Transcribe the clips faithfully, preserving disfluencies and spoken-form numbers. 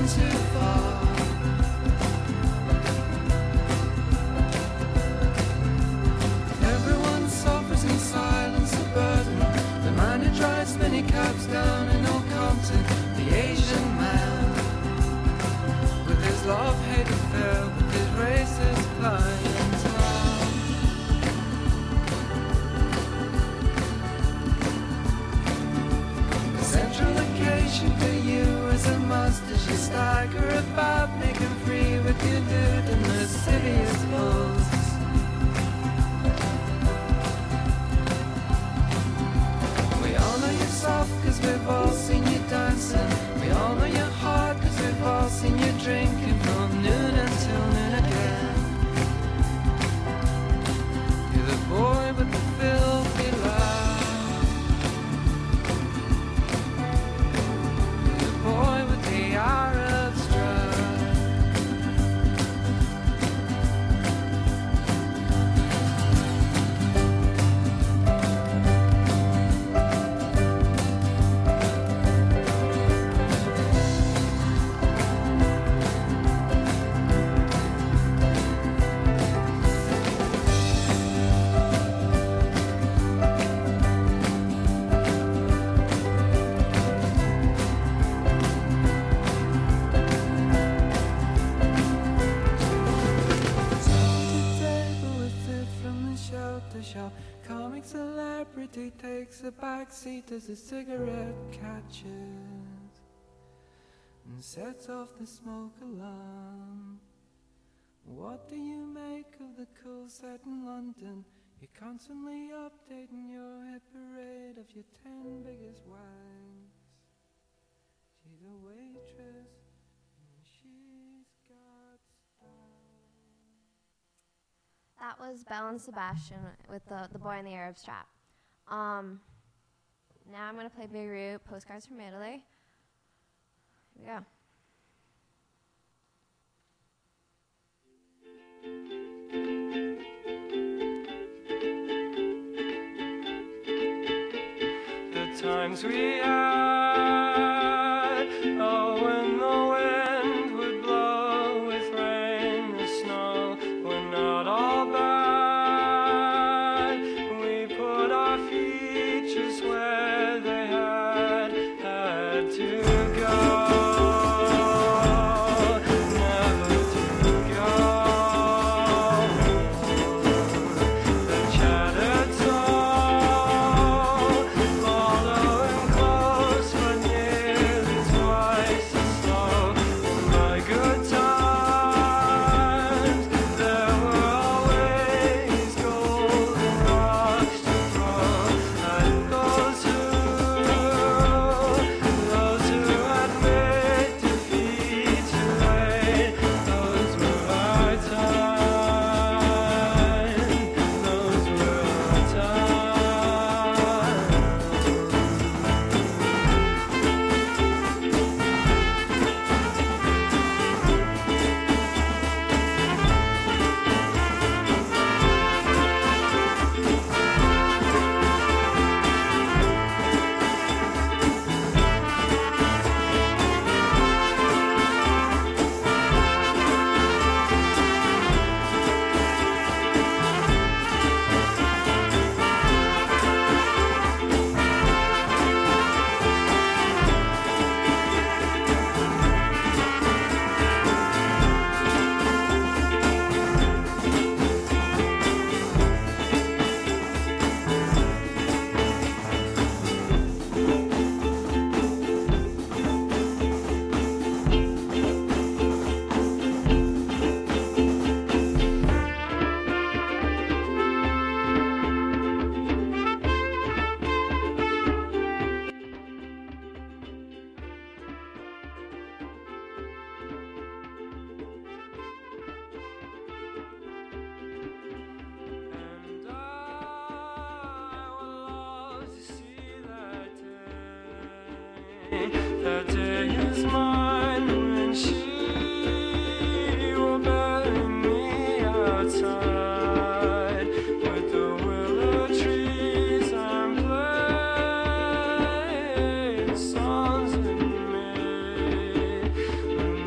gone too far. Everyone suffers in silence, a burden. The man who drives many cabs down in Old Compton, the Asian man, with his love-hate affair, with his racist clientele. The central occasion for you is a must as you stagger about, making free with your dude in the lascivious pose. Cause we've all seen you dancing. We all know your heart cause we've all seen you drinking from noon until noon again. You're the boy with the filthy laugh. You're the boy with the Arab strap. Comic celebrity takes a backseat as the cigarette catches and sets off the smoke alarm. What do you make of the cool set in London? You're constantly updating your hit parade of your ten biggest wanks. She's a waitress and she's got style. That was Belle and Sebastian with the, the Boy in the Arab Strap. Um, now I'm going to play Beirut, Postcards from Italy. Here we go. The times we had, oh, when the wind would blow with rain and snow, were not all bad. We put our features where they had had to go, never to go. The chattered soul, following close but nearly twice as slow. My good times, there were always golden rocks to throw at those who, those who admit defeat too late. Those were our times, those were our times. And I would love to see that day. That day is mine when she will bury me outside with the willow trees and play songs in me. When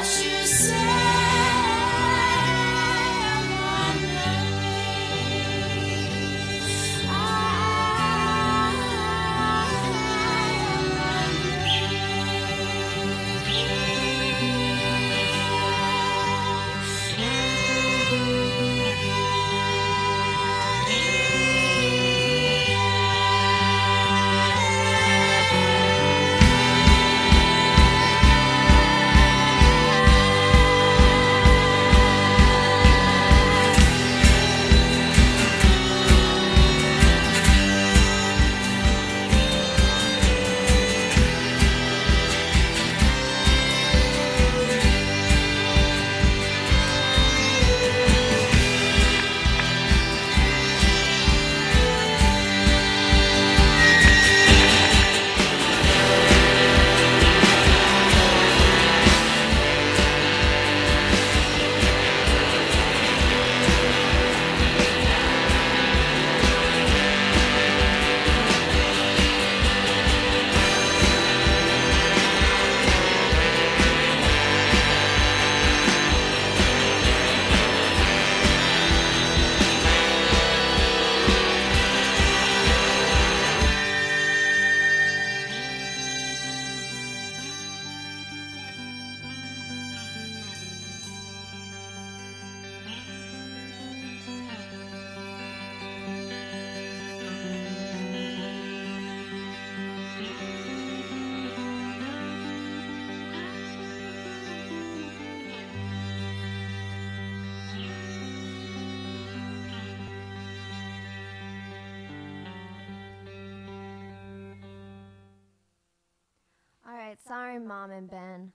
Alright, sorry Mom and Ben.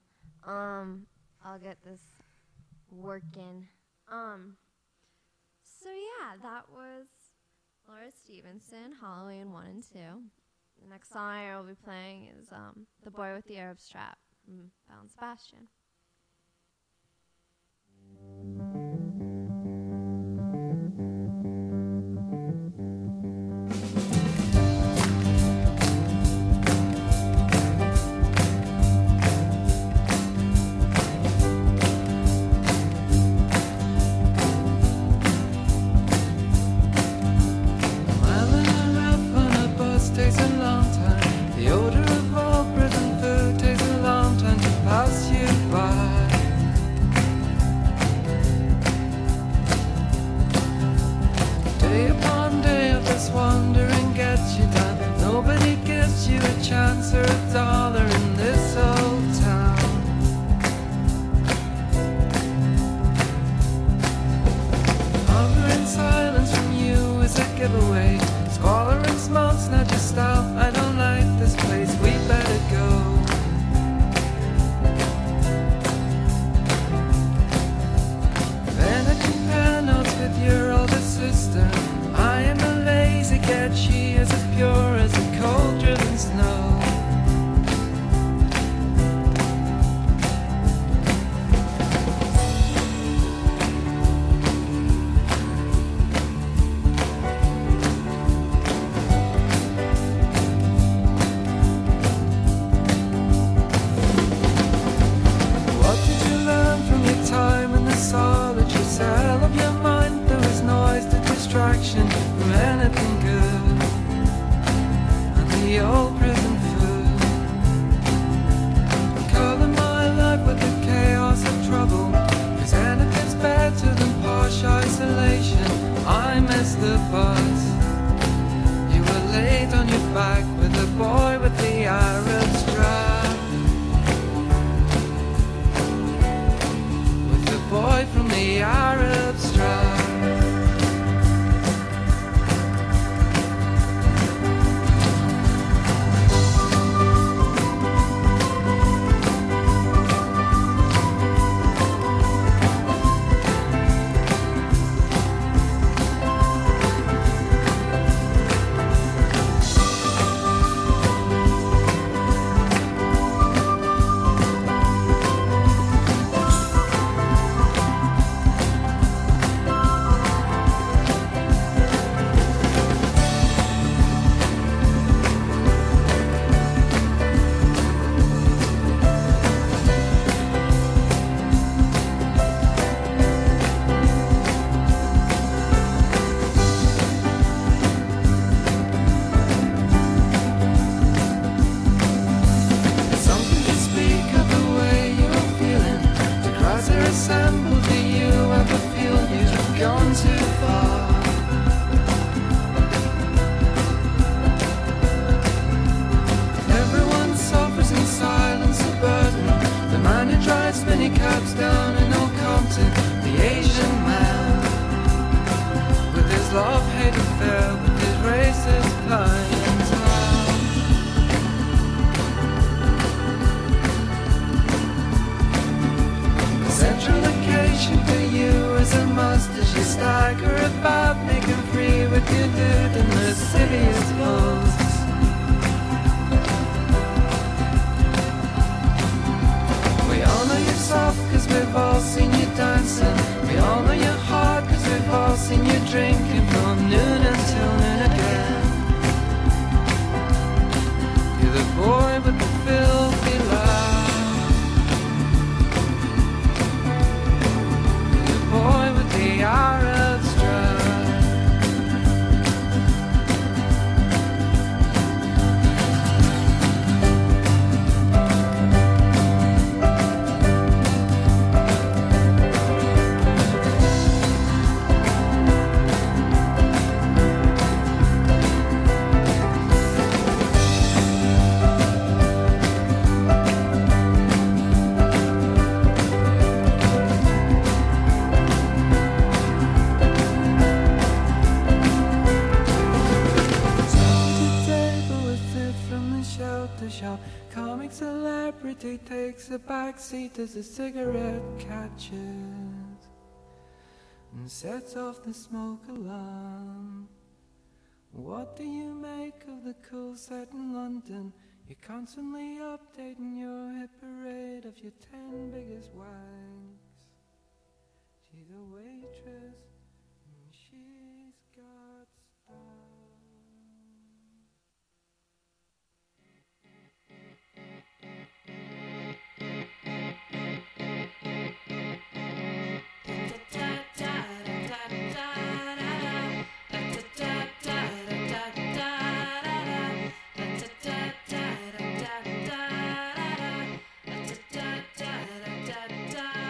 Um, I'll get this working. Um, so yeah, that was Laura Stevenson, Halloween one and two. The next song I will be playing is um, The Boy with the Arab Strap from Belle and Sebastian. Takes a long time. The odor of all prison food takes a long time to pass you by. Day upon day of this wandering gets you down. Nobody gives you a chance or a dollar in this old town. Hunger and silence from you is a giveaway. Squalor and smoke's not your style. I don't like this place, we better go. Then I compare notes with your older sister. I am a lazy cat, she is as pure as a cold driven snow. cuts down in Old Compton, the Asian man, with his love-hate affair, with his racist clientele. The central occasion for you is a must as you stagger about, making free with your dude in lascivious pose. We all know you're soft cause we've all seen you dancing. We all know you're hard cause we've all seen you drinking from noon until noon again. You're the boy with the filthy laugh. You're the boy with the Arab strap. Shop. Comic celebrity takes a backseat as a cigarette catches and sets off the smoke alarm. What do you make of the cool set in London? You're constantly updating your hit parade of your ten biggest wanks. She's a waitress and she's got style. Da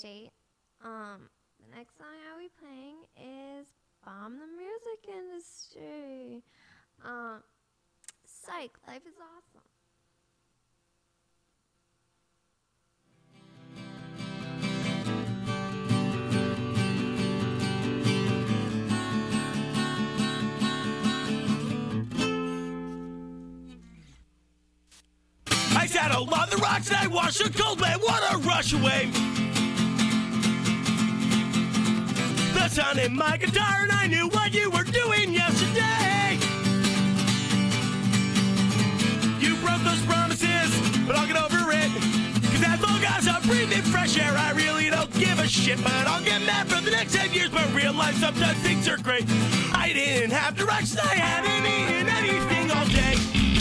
update. Um, the next song I'll be playing is Bomb the Music Industry. Um, psych, life is awesome. I sat along the rocks and I watched the cold wave water rush away. The sun in my guitar and I knew what you were doing yesterday. You broke those promises, but I'll get over it. Cause as long as I'm breathing fresh air, I really don't give a shit. But I'll get mad for the next ten years, but realize sometimes things are great. I didn't have directions, I hadn't eaten anything all day.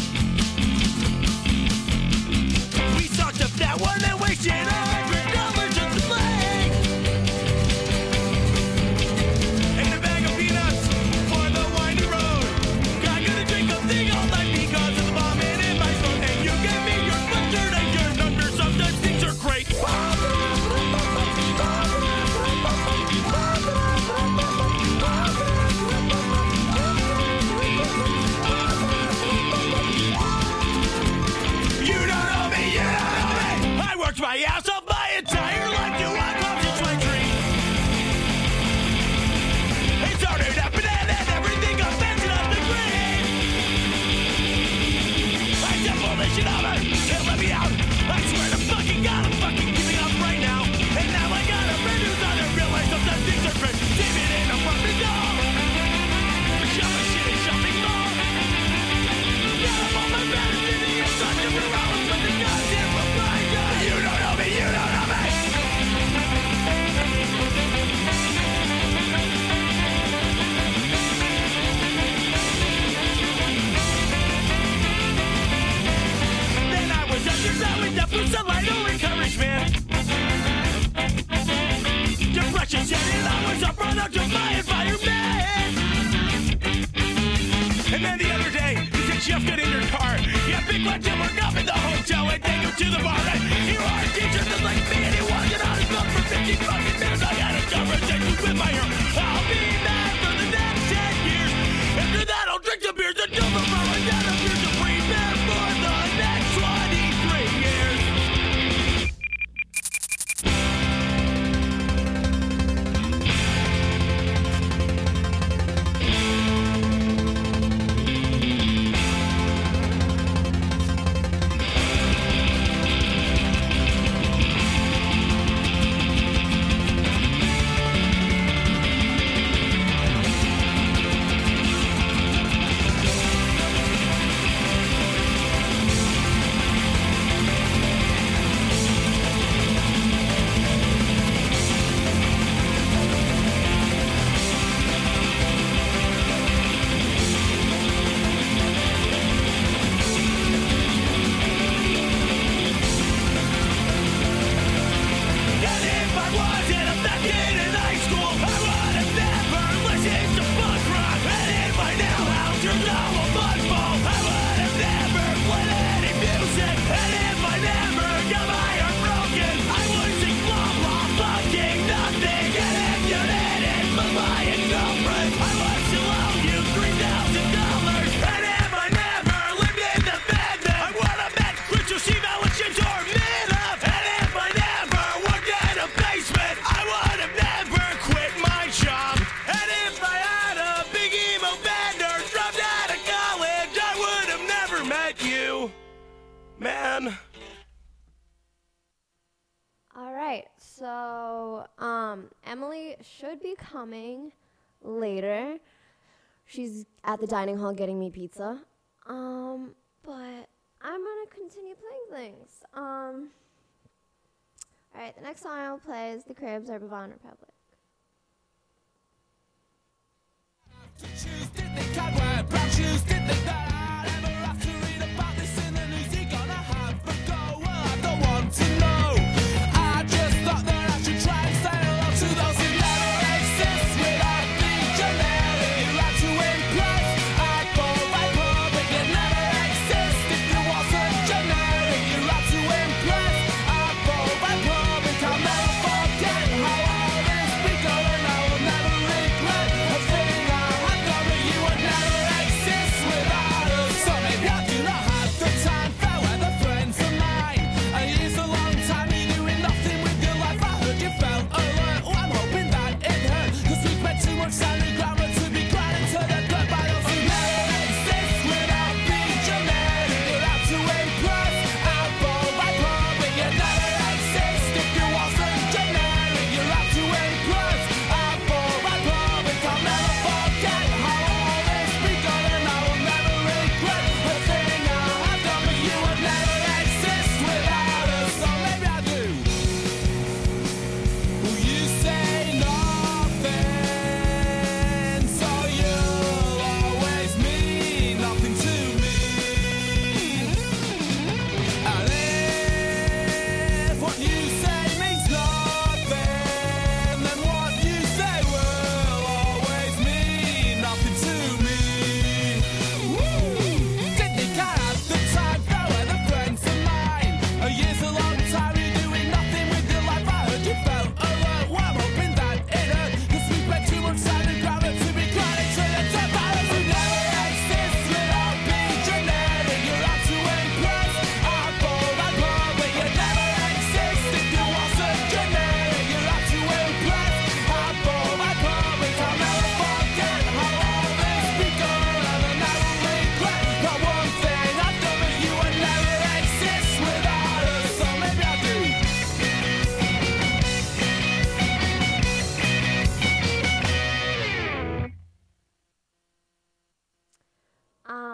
Sucked up that one and wasted a hundred dollars just to play. And a bag of peanuts for the windy road. I gotta drink a thing all night because of the bombing in my throat. And you gave me your butchered and your numbers. Sometimes things are great. My ass off my entire life to accomplish my dream. It started happening and everything got bouncing off the grid. I said bullshit over, it let me out. I swear to fucking God, I'm fucking giving up right now. And now I got a friend who's on it, realize sometimes things are great. David in a fucking door. Shove a shit and shopping mall. Got up all my brothers in the inside of her hours with the goddamn reply. You don't know me, you don't know me. Then I was exercised with the boost of light or encouragement. Depression set in, I was a product of my environment. And then the other day, you said, Jeff, get in your car. Yeah, big one to work up in the hotel and take him to the bar. And you are a teacher just like me, and he wasn't on his phone for fifty fucking minutes. I had a conversation with my hero. I'll be mad for the next ten years. After that, I'll drink some beers until the morrow. And then I'm here to prepare for the next twenty-three years. Man. All right, so um, Emily should be coming later. She's at the dining hall getting me pizza. Um, but I'm gonna continue playing things. Um, all right, the next song I'll play is The Cribs or Bavon Republic. To know, I just thought that I should try and say hello to those who never exist without the generic right to impress. I go by public, it never exists if you wasn't generic. You right to impress. I go by public, I'll never forget.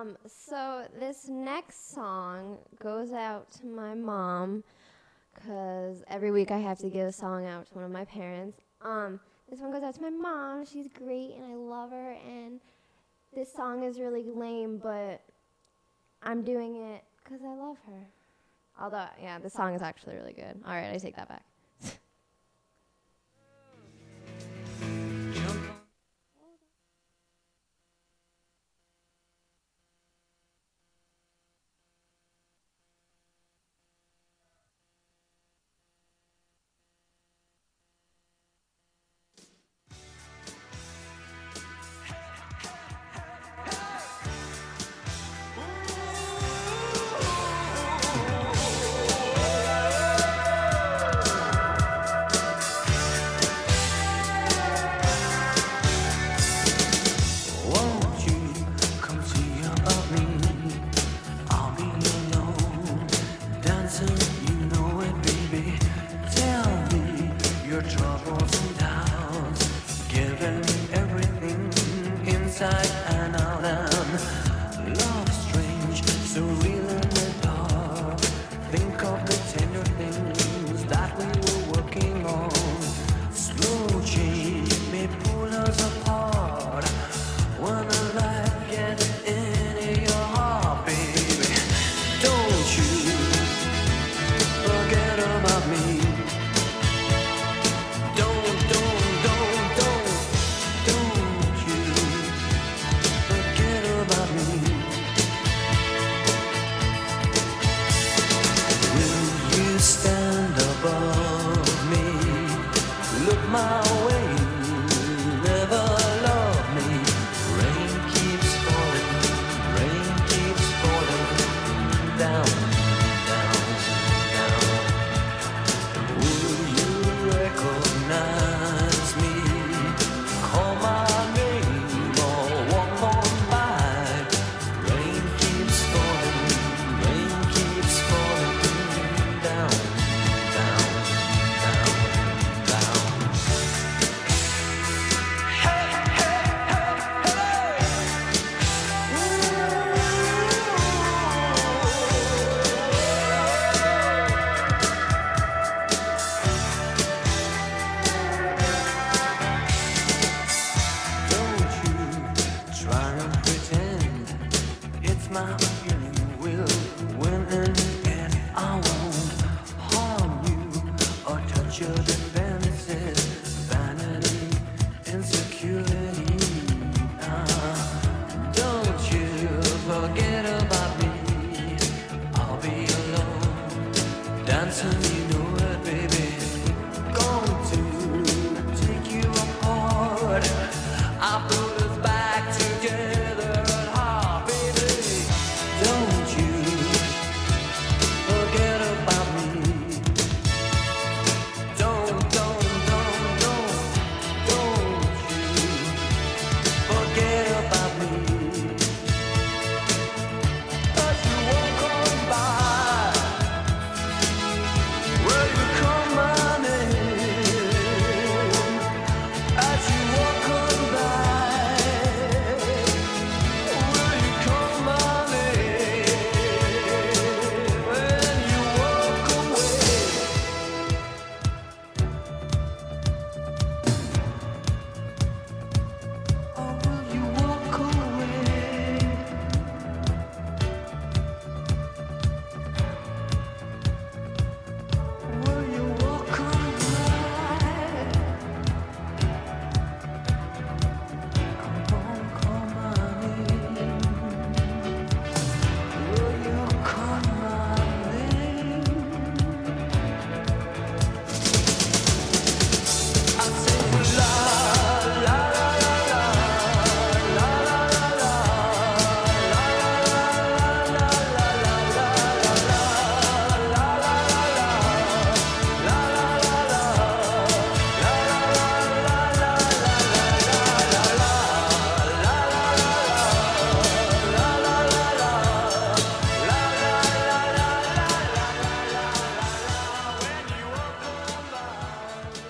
Um, so this next song goes out to my mom, because every week I have to give a song out to one of my parents. Um, this one goes out to my mom. She's great, and I love her, and this song is really lame, but I'm doing it because I love her. Although, yeah, the song is actually really good. All right, I take that back.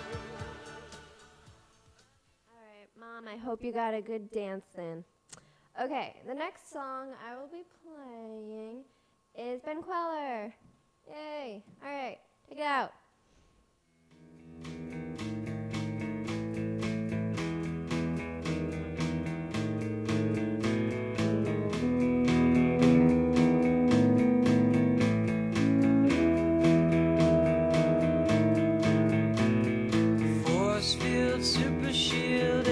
Hope you got a good dance in. Okay, the next song I will be playing is Ben Queller. Yay. All right, take it out. Force field super shielded.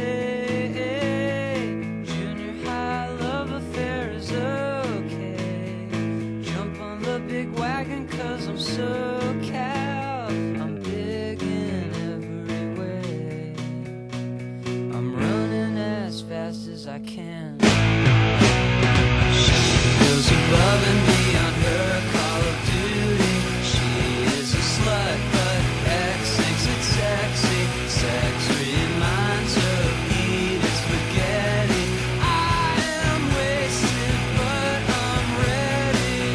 Junior high love affair is okay. Jump on the big wagon 'cause I'm so cal. I'm big in every way. I'm running as fast as I can. She goes above and beyond her call of duty. She is a slut, but X thinks it's sexy. Sex reminds her of eating spaghetti. I am wasted, but I'm ready.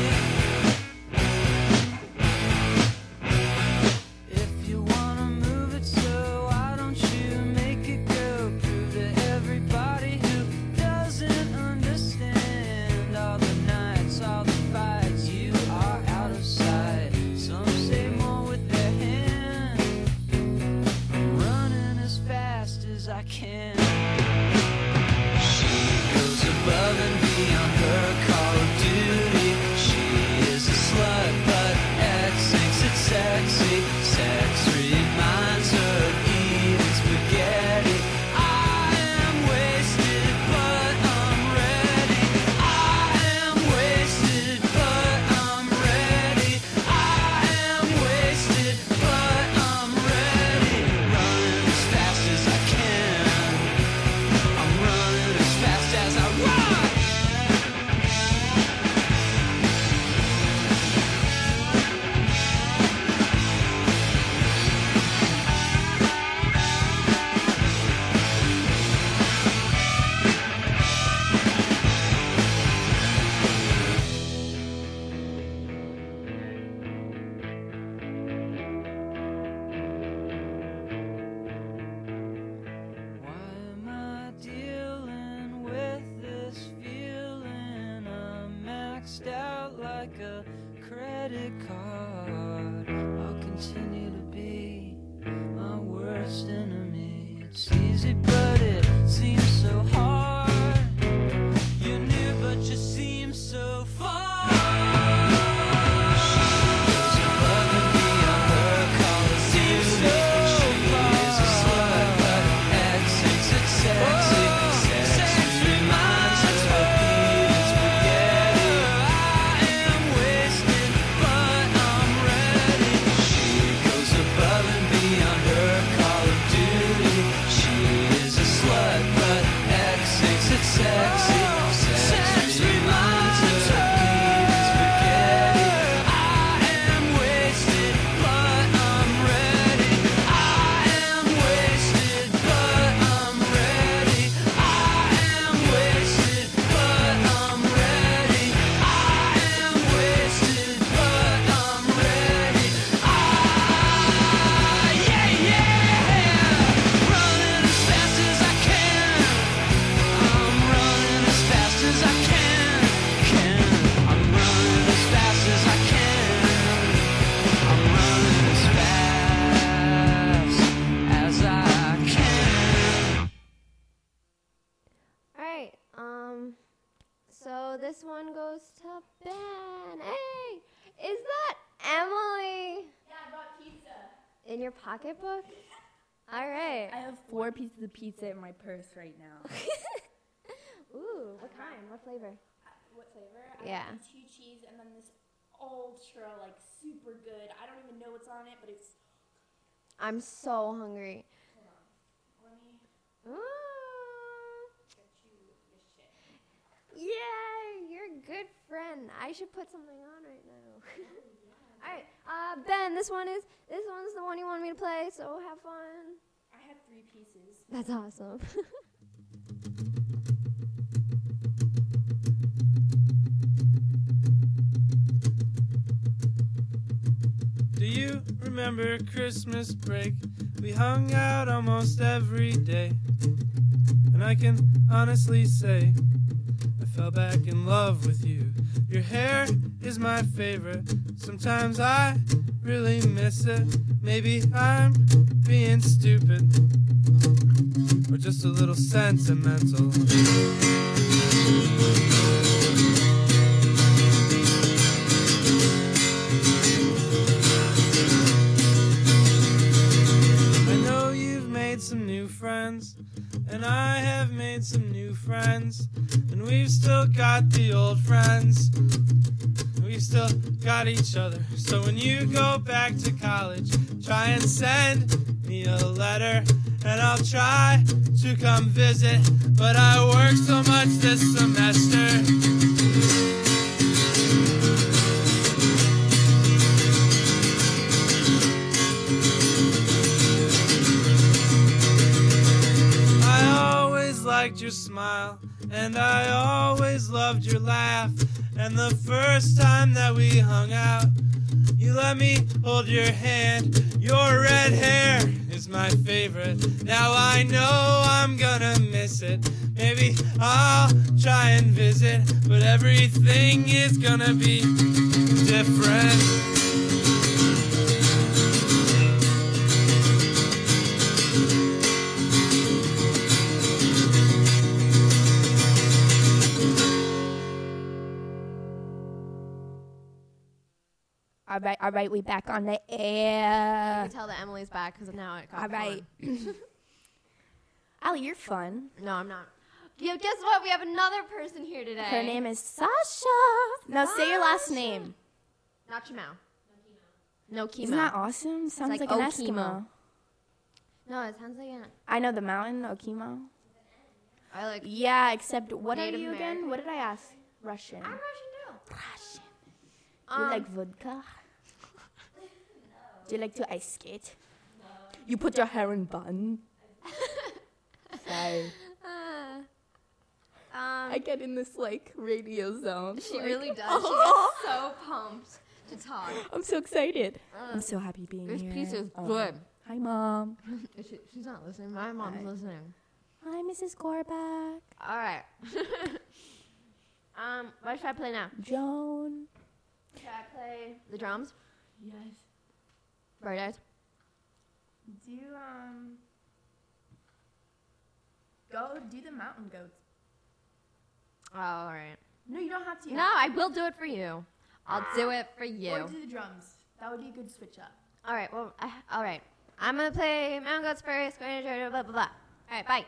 If you wanna move it, so why don't you make it go? Prove to everybody who doesn't understand all the nights, all the fights. You are out of sight. Some say more with their hands. I'm running as fast as I can. She goes above and beyond her call of duty. She is a slut, but X thinks it's sexy. Sex reminds her of eating spaghetti. I am wasted, but I'm ready. I am wasted, but I'm ready. I am wasted, but I'm ready. Running as fast as I can. I'm running as fast as I run. Why am I dealing with this feeling? I'm maxed out like a credit card. I'll continue to be my worst enemy. It's easy, but it seems so hard. You're near, but you seem so far. She goes above and beyond her call of duty. She is a slut, but X thinks it's sexy. Sex reminds her of eating spaghetti. I am wasted, but I'm ready. She goes above and beyond her call of duty. She is a slut, but X thinks it's sexy. Sex reminds her of eating spaghetti. I am wasted, but I'm ready. I am wasted, but I'm ready. I am wasted, but I'm ready. I am wasted, but I'm ready. Ah, yeah, yeah. Running as fast as I can. I'm running as fast as I can. Can. I'm running as fast as I can. I'm running as fast as I can. All right. Um. So this one goes to Ben. Hey, is that Emily? Yeah, I brought pizza. In your pocketbook? All right. I have four pieces of pizza in my purse right now. Ooh, what kind? What flavor? What flavor? I Yeah. have two cheese and then this ultra, like, super good. I don't even know what's on it, but it's... I'm so hungry. Hold on. Let me Ooh. get you this shit. Yay, you're a good friend. I should put something on right now. All right, uh, Ben, this one is this one's the one you want me to play, so have fun. I have three pieces. That's awesome. Do you remember Christmas break? We hung out almost every day. And I can honestly say fell back in love with you. Your hair is my favorite. Sometimes I really miss it. Maybe I'm being stupid or just a little sentimental. I know you've made some new friends, and I have made some new friends, and we've still got the old friends. We've still got each other. So when you go back to college, try and send me a letter, and I'll try to come visit. But I work so much this semester. Liked your smile, and I always loved your laugh. And the first time that we hung out, you let me hold your hand. Your red hair is my favorite. Now I know I'm gonna miss it. Maybe I'll try and visit, but everything is gonna be different. All right, all right, we back on the You air. can tell that Emily's back because now it got All right. fun. Allie, you're fun. No, I'm not. Yeah, guess what? We have another person here today. Her name is Sasha. Now say your last name. Not Chimau. No chemo. Isn't that awesome? Sounds like like, an Okemo. Eskimo. No, it sounds like an. I know the mountain, Okemo. I like. Yeah, except what Native are you American. again? What did I ask? Russian. I'm Russian too. Russian. Do Um, you like vodka? Do you like to ice skate? No. You put your hair in bun? Sorry. Uh, um, I get in this like radio zone. she like- really does. She gets so pumped to talk. I'm so excited. Uh, I'm so happy being This here. piece is Um, good. Hi, Mom. She, she's not listening. My mom's Hi. listening. Hi, Missus Gorback. All right. um, what should I play now? Joan. Should I play the drums? Yes. Bright Eyes. Do um. Go do the mountain goats. Oh, all right. No, you don't have to. No, I will do it for you. I'll do it for you. Or do the drums. That would be a good switch up. All right. Well, I, all right. I'm gonna play Mountain Goats first. Going to blah blah blah. All right. Bye.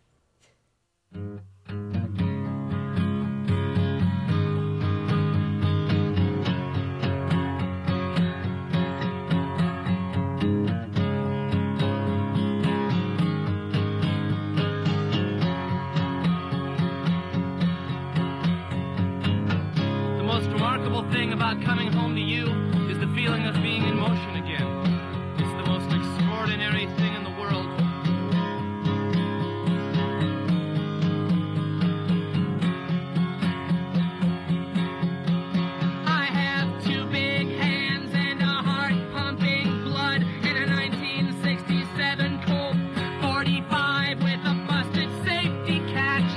The most remarkable thing about coming home to you is the feeling of being in motion again. It's the most extraordinary thing in the world. I have two big hands and a heart pumping blood and a nineteen sixty-seven Colt forty-five with a busted safety catch.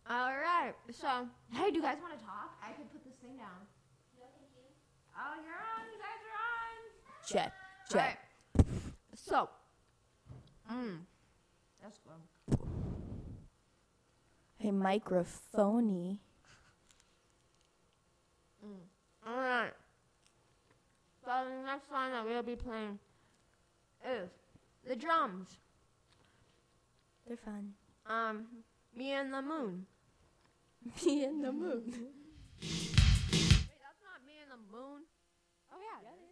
All right. So, hey, do you guys want to talk? I could put this thing down. No, thank you. Oh, you're on. You guys are on. Check. All right. Check. So, mm, that's good. Hey, microphony. Mm. All right. So the next song that we'll be playing is the drums. They're fun. Um, Me and the Moon. Me and the moon. Wait, that's not Me and the Moon. Oh yeah, that is.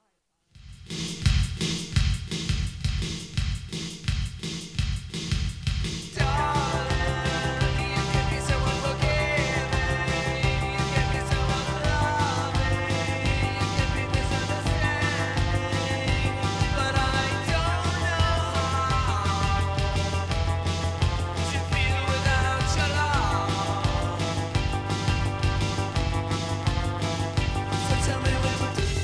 Tell me what to do.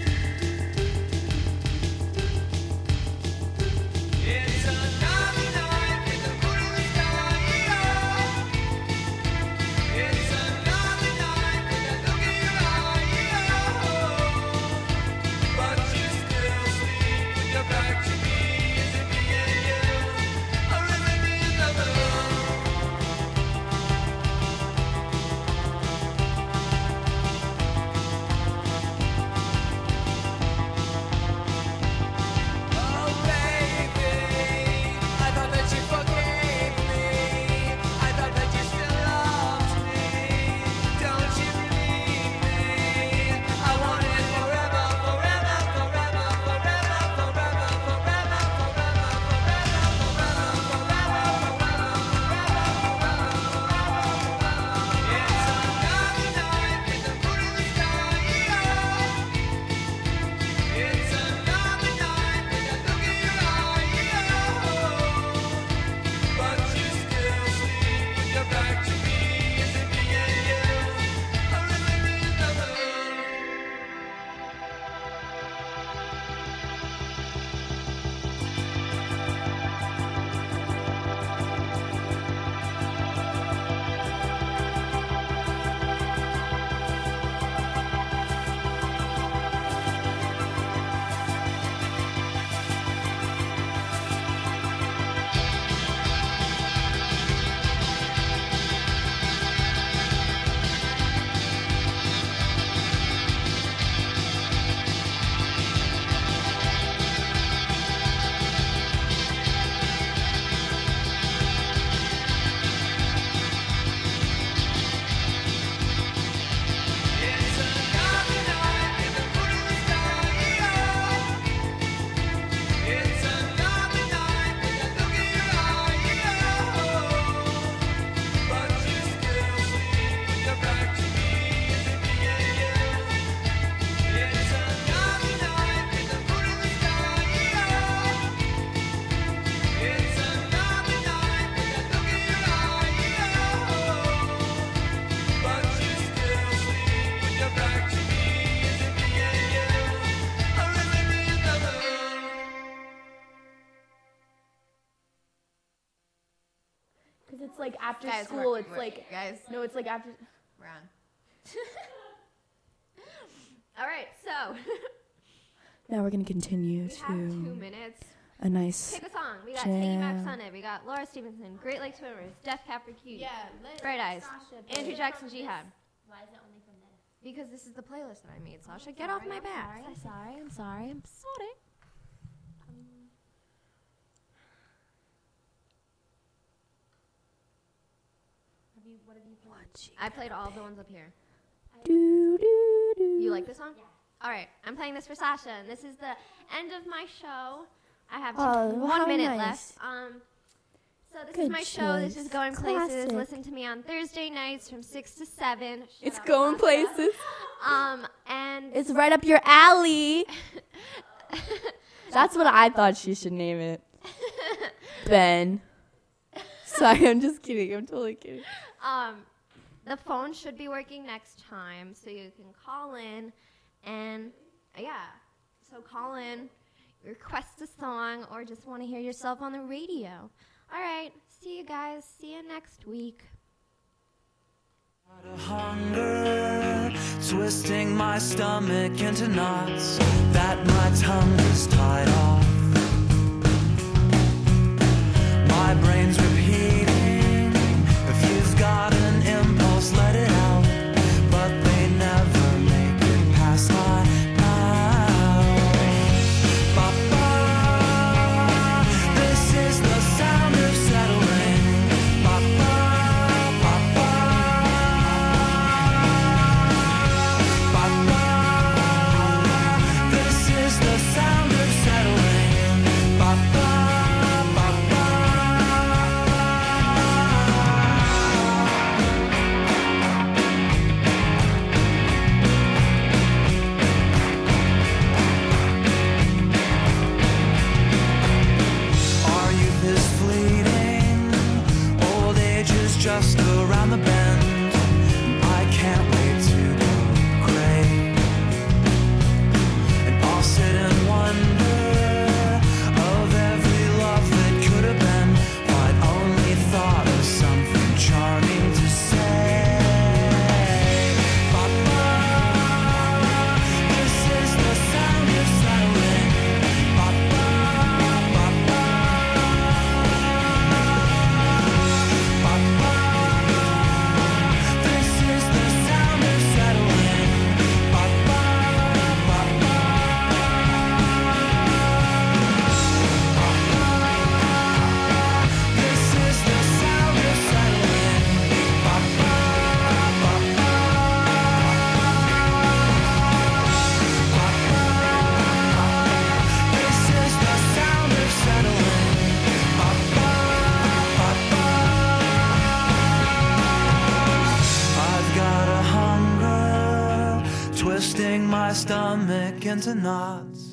It's like after Guys, school. we're- It's we're- like guys, no. It's like after. we're on. All right, so Now we're gonna continue we have two to minutes. a nice. Pick a song. We got Take You Back Jam. Sunday. We got Laura Stevenson, Great Lakes Swimmers, Death Cab for Cutie, Yeah, let Bright Eyes, Sasha play Andrew it. Jackson Jihad. Why is it only from this? Because this is the playlist that I made, Sasha. Get off my back. I'm sorry. I'm sorry. I'm sorry. Um, have you? What have you played? I played all the ones up here. Do, do, do. You like this song? Yeah. All right, I'm playing this for Sasha, and this is the end of my show. I have two, Oh, one how minute nice. left. Um, so this Good is my show. This choice. is Going Places. Classic. Listen to me on Thursday nights from six to seven. Shut It's up, going Sasha. places. Um, and It's right up your alley. That's what I thought she should name it. Ben. Sorry, I'm just kidding. I'm totally kidding. um, the phone should be working next time, so you can call in, and uh, yeah, so call in, request a song, or just want to hear yourself on the radio. All right, see you guys. See you next week. Hunger, twisting my stomach into knots that my tongue is tied off. My brain's repeating, if you've got an impulse, let it out. But they never make it past my mouth. Ba-ba, this is the sound of settling. Ba-ba, ba-ba, ba-ba, this is the sound of settling. Ba-ba, ba-ba. Our youth is fleeting, old age is just around the bend. I can't wait to go gray, and I'll sit and wonder of every love that could have been, if I'd only thought of something charming to say. Ba-ba, this is the sound of settling. Ba-ba, ba-ba, ba-ba, this is the sound of settling. Ba-ba, ba-ba, this is the sound of settling. Ba-ba, ba-ba, this is the sound of settling. Ba-ba, ba-ba. I've got a hunger, twisting my stomach into knots.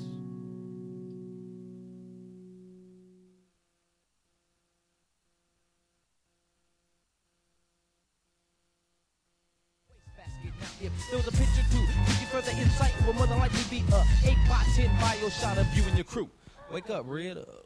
Basket. Now, if there was a picture to give you further insight, will more than likely be a eight by ten bio shot of you and your crew. Wake up, red up.